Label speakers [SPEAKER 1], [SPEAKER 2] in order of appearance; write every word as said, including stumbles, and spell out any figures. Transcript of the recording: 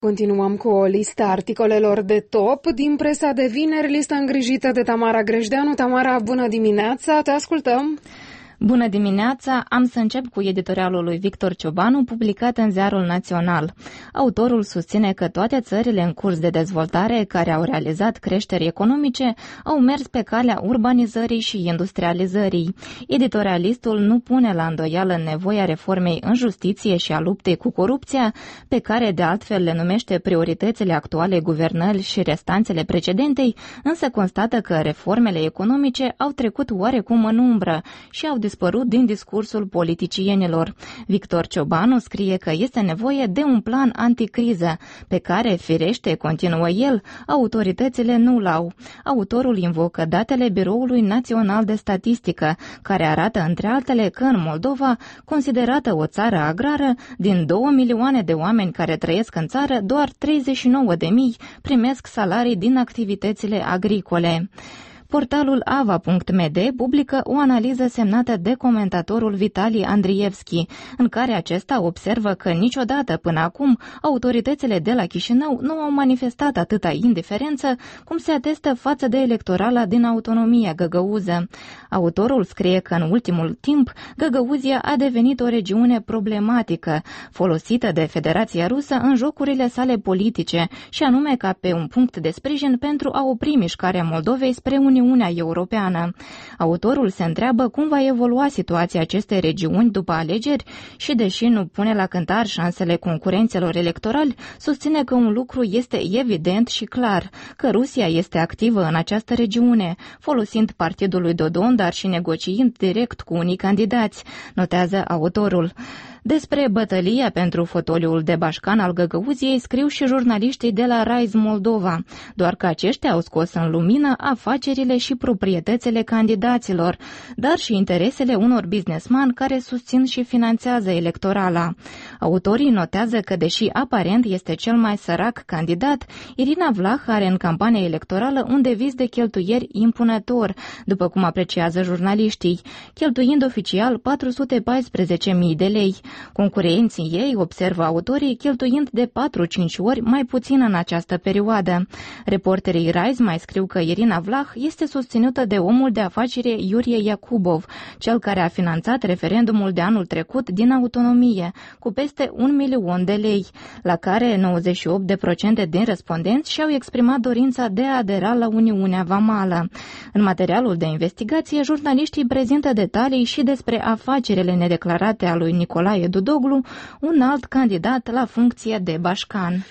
[SPEAKER 1] Continuăm cu o listă articolelor de top din presa de vineri, lista îngrijită de Tamara Grejdeanu. Tamara, bună dimineața, te ascultăm!
[SPEAKER 2] Bună dimineața! Am să încep cu editorialul lui Victor Ciobanu, publicat în Ziarul Național. Autorul susține că toate țările în curs de dezvoltare care au realizat creșteri economice au mers pe calea urbanizării și industrializării. Editorialistul nu pune la îndoială nevoia reformei în justiție și a luptei cu corupția, pe care de altfel le numește prioritățile actuale guvernări și restanțele precedentei, însă constată că reformele economice au trecut oarecum în umbră și au dispărut din discursul politicienilor. Victor Ciobanu scrie că este nevoie de un plan anticriză, pe care, firește, continuă el, autoritățile nu l-au. Autorul invocă datele Biroului Național de Statistică, care arată, între altele, că în Moldova, considerată o țară agrară, din două milioane de oameni care trăiesc în țară, doar treizeci și nouă de mii primesc salarii din activitățile agricole. Portalul ava punct m d publică o analiză semnată de comentatorul Vitali Andrievski, în care acesta observă că niciodată până acum autoritățile de la Chișinău nu au manifestat atâta indiferență cum se atestă față de electorala din autonomia găgăuză. Autorul scrie că în ultimul timp Găgăuzia a devenit o regiune problematică, folosită de Federația Rusă în jocurile sale politice, și anume ca pe un punct de sprijin pentru a opri mișcarea Moldovei spre Uniunea Europeană. Autorul se întreabă cum va evolua situația acestei regiuni după alegeri și, deși nu pune la cântar șansele concurenților electorali, susține că un lucru este evident și clar, că Rusia este activă în această regiune, folosind partidul lui Dodon, dar și negociind direct cu unii candidați, notează autorul. Despre bătălia pentru fotoliul de bașcan al Găgăuziei scriu și jurnaliștii de la Rise Moldova, doar că aceștia au scos în lumină afacerile și proprietățile candidaților, dar și interesele unor businessmani care susțin și finanțează electorala. Autorii notează că, deși aparent este cel mai sărac candidat, Irina Vlah are în campania electorală un deviz de cheltuieri impunător, după cum apreciază jurnaliștii, cheltuind oficial patru sute paisprezece mii de lei. Concurenții ei, observă autorii, cheltuind de patru-cinci ori mai puțin în această perioadă. Reporterii Rise mai scriu că Irina Vlah este susținută de omul de afaceri Iurie Iacubov, cel care a finanțat referendumul de anul trecut din autonomie, cu peste un milion de lei, la care nouăzeci și opt la sută din respondenți și-au exprimat dorința de a adera la Uniunea Vamală. În materialul de investigație, jurnaliștii prezintă detalii și despre afacerile nedeclarate a lui Nicolae Dudoglu, un alt candidat la funcție de bașcan.